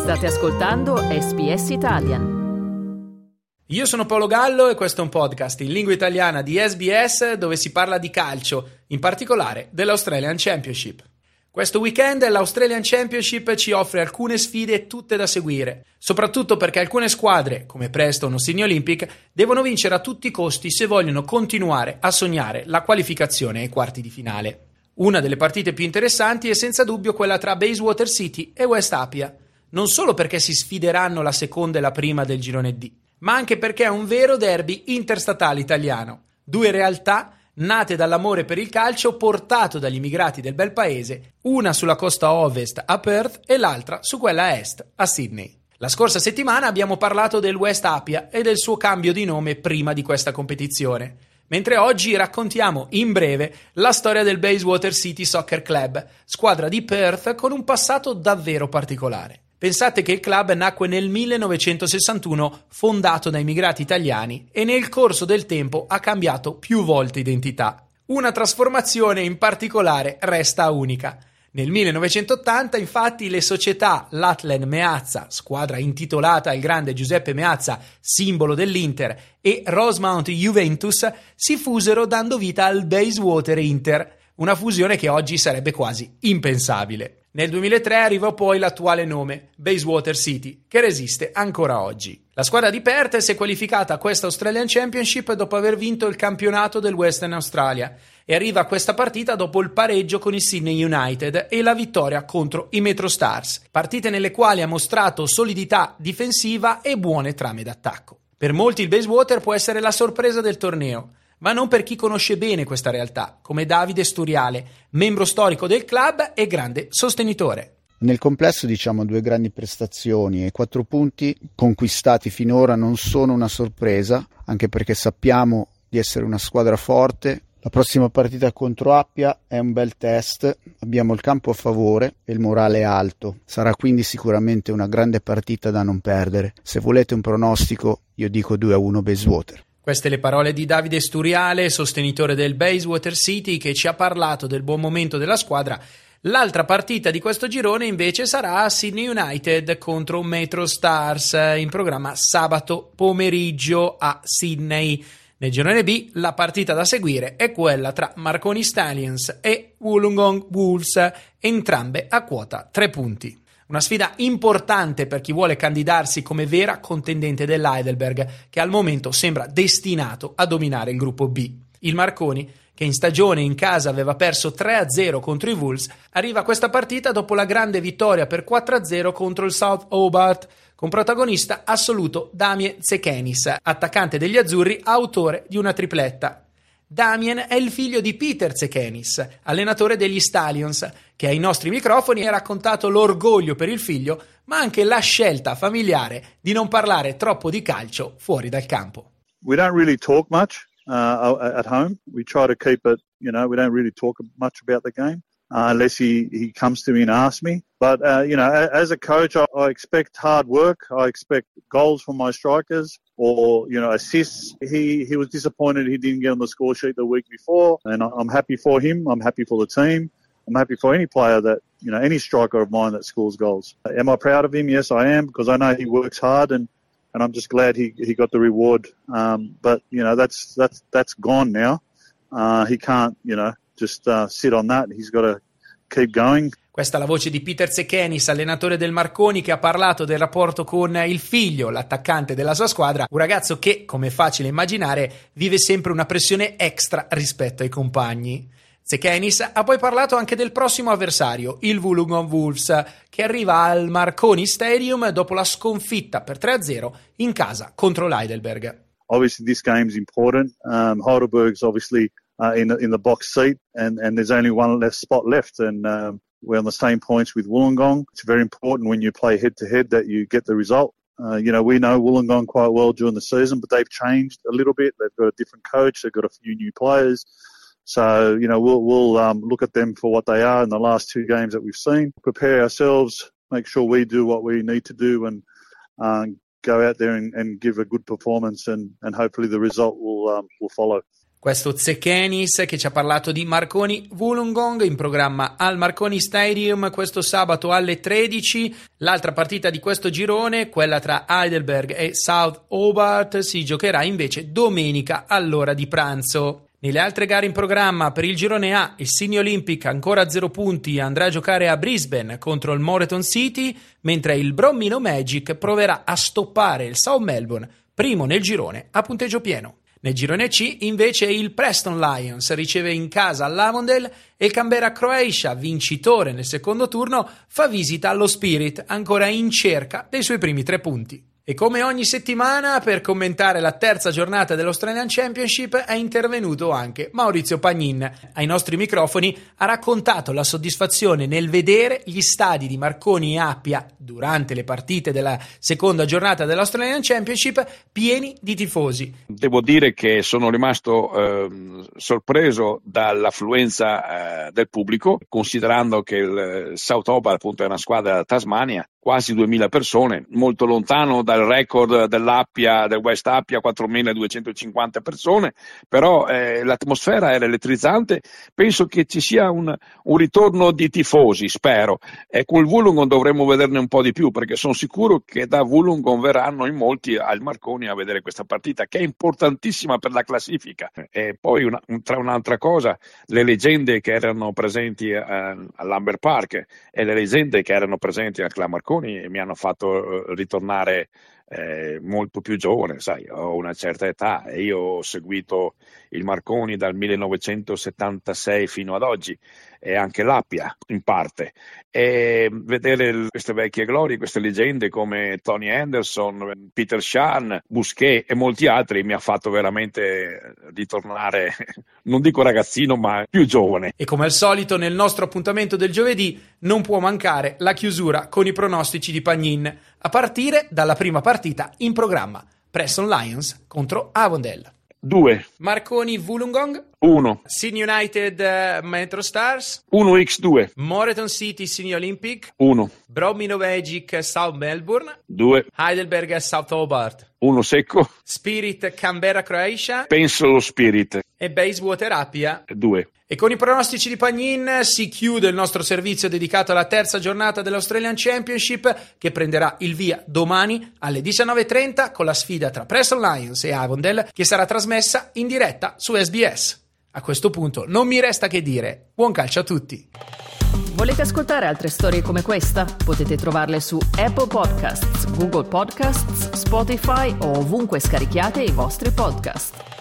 State ascoltando SBS Italian. Io sono Paolo Gallo e questo è un podcast in lingua italiana di SBS dove si parla di calcio, in particolare dell'Australian Championship. Questo weekend l'Australian Championship ci offre alcune sfide tutte da seguire, soprattutto perché alcune squadre, come Preston o Sydney Olympic, devono vincere a tutti i costi se vogliono continuare a sognare la qualificazione ai quarti di finale. Una delle partite più interessanti è senza dubbio quella tra Bayswater City e West Apia, non solo perché si sfideranno la seconda e la prima del girone D, ma anche perché è un vero derby interstatale italiano, due realtà nate dall'amore per il calcio portato dagli immigrati del bel paese, una sulla costa ovest a Perth e l'altra su quella est a Sydney. La scorsa settimana abbiamo parlato del West Apia e del suo cambio di nome prima di questa competizione, mentre oggi raccontiamo in breve la storia del Bayswater City Soccer Club, squadra di Perth con un passato davvero particolare. Pensate che il club nacque nel 1961, fondato da immigrati italiani, e nel corso del tempo ha cambiato più volte identità. Una trasformazione in particolare resta unica. Nel 1980, infatti, le società Latlen Meazza, squadra intitolata al grande Giuseppe Meazza, simbolo dell'Inter, e Rosemount Juventus si fusero dando vita al Bayswater Inter, una fusione che oggi sarebbe quasi impensabile. Nel 2003 arrivò poi l'attuale nome, Bayswater City, che resiste ancora oggi. La squadra di Perth si è qualificata a questa Australian Championship dopo aver vinto il campionato del Western Australia e arriva a questa partita dopo il pareggio con il Sydney United e la vittoria contro i Metro Stars, partite nelle quali ha mostrato solidità difensiva e buone trame d'attacco. Per molti il Bayswater può essere la sorpresa del torneo, ma non per chi conosce bene questa realtà, come Davide Sturiale, membro storico del club e grande sostenitore. Nel complesso due grandi prestazioni e 4 punti conquistati finora non sono una sorpresa, anche perché sappiamo di essere una squadra forte. La prossima partita contro Appia è un bel test, abbiamo il campo a favore e il morale è alto, sarà quindi sicuramente una grande partita da non perdere. Se volete un pronostico io dico 2-1 Bayswater. Queste le parole di Davide Sturiale, sostenitore del Bayswater City, che ci ha parlato del buon momento della squadra. L'altra partita di questo girone invece sarà Sydney United contro Metro Stars, in programma sabato pomeriggio a Sydney. Nel girone B la partita da seguire è quella tra Marconi Stallions e Wollongong Wolves, entrambe a quota 3 punti. Una sfida importante per chi vuole candidarsi come vera contendente dell'Heidelberg, che al momento sembra destinato a dominare il gruppo B. Il Marconi, che in stagione in casa aveva perso 3-0 contro i Wolves, arriva a questa partita dopo la grande vittoria per 4-0 contro il South Hobart, con protagonista assoluto Damien Tsekenis, attaccante degli azzurri, autore di una tripletta. Damien è il figlio di Peter Tsekenis, allenatore degli Stallions, che ai nostri microfoni ha raccontato l'orgoglio per il figlio, ma anche la scelta familiare di non parlare troppo di calcio fuori dal campo. We don't really talk much at home. We try to keep it, we don't really talk much about the game unless he comes to me and asks me. But, as a coach, I expect hard work. I expect goals from my strikers or, assists. He was disappointed he didn't get on the score sheet the week before, and I'm happy for him. I'm happy for the team. I'm happy for any player that, any striker of mine that scores goals. Am I proud of him? Yes, I am, because I know he works hard and I'm just glad he got the reward. But, that's gone now. He can't, just sit on that. He's got to keep going. Questa è la voce di Peter Tsekenis, allenatore del Marconi, che ha parlato del rapporto con il figlio, l'attaccante della sua squadra, un ragazzo che, come è facile immaginare, vive sempre una pressione extra rispetto ai compagni. Tsekenis ha poi parlato anche del prossimo avversario, il Wollongong Wolves, che arriva al Marconi Stadium dopo la sconfitta per 3-0 in casa contro l'Heidelberg. Obviously this game is important. Heidelberg's obviously in the box seat and there's only one left spot left and we're on the same points with Wollongong. It's very important when you play head-to-head that you get the result. We know Wollongong quite well during the season, but they've changed a little bit. They've got a different coach. They've got a few new players. So, we'll look at them for what they are in the last 2 games that we've seen. Prepare ourselves, make sure we do what we need to do and go out there and give a good performance and hopefully the result will follow. Questo Tsekenis che ci ha parlato di Marconi Wollongong in programma al Marconi Stadium questo sabato alle 13. L'altra partita di questo girone, quella tra Heidelberg e South Hobart, si giocherà invece domenica all'ora di pranzo. Nelle altre gare in programma per il girone A, il Sydney Olympic ancora a 0 punti andrà a giocare a Brisbane contro il Moreton City, mentre il Bromino Magic proverà a stoppare il South Melbourne, primo nel girone a punteggio pieno. Nel girone C, invece, il Preston Lions riceve in casa l'Avondale e il Canberra Croatia, vincitore nel secondo turno, fa visita allo Spirit, ancora in cerca dei suoi primi 3 punti. E come ogni settimana, per commentare la terza giornata dell'Australian Championship è intervenuto anche Maurizio Pagnin. Ai nostri microfoni ha raccontato la soddisfazione nel vedere gli stadi di Marconi e Appia durante le partite della seconda giornata dell'Australian Championship pieni di tifosi. Devo dire che sono rimasto sorpreso dall'affluenza del pubblico, considerando che il South Hobart appunto è una squadra della Tasmania, quasi 2000 persone, molto lontano dal record dell'Appia, del West Appia, 4250 persone, però l'atmosfera era elettrizzante. Penso che ci sia un ritorno di tifosi, spero, e col Wollongong dovremmo vederne un po' di più, perché sono sicuro che da Wollongong verranno in molti al Marconi a vedere questa partita, che è importantissima per la classifica. E poi tra un'altra cosa, le leggende che erano presenti all'Amber Park e le leggende che erano presenti al Club Marconi mi hanno fatto ritornare molto più giovane, sai, ho una certa età e io ho seguito il Marconi dal 1976 fino ad oggi e anche l'Appia in parte, e vedere queste vecchie glorie, queste leggende come Tony Anderson, Peter Shan, Bousquet e molti altri mi ha fatto veramente ritornare, non dico ragazzino, ma più giovane. E come al solito nel nostro appuntamento del giovedì non può mancare la chiusura con i pronostici di Pagnin, a partire dalla prima partita in programma, Preston Lions contro Avondale. 2. Marconi Wollongong 1. Sydney United Metro Stars 1x2. Moreton City Sydney Olympic 1. Bromino Magic South Melbourne 2. Heidelberg South Hobart 1 secco. Spirit Canberra Croatia Penso lo Spirit. e Bayswater Appia 2. E con i pronostici di Pagnin si chiude il nostro servizio dedicato alla terza giornata dell'Australian Championship, che prenderà il via domani alle 19:30 con la sfida tra Preston Lions e Avondale, che sarà trasmessa in diretta su SBS. A questo punto non mi resta che dire buon calcio a tutti. Volete ascoltare altre storie come questa? Potete trovarle su Apple Podcasts, Google Podcasts, Spotify o ovunque scarichiate i vostri podcast.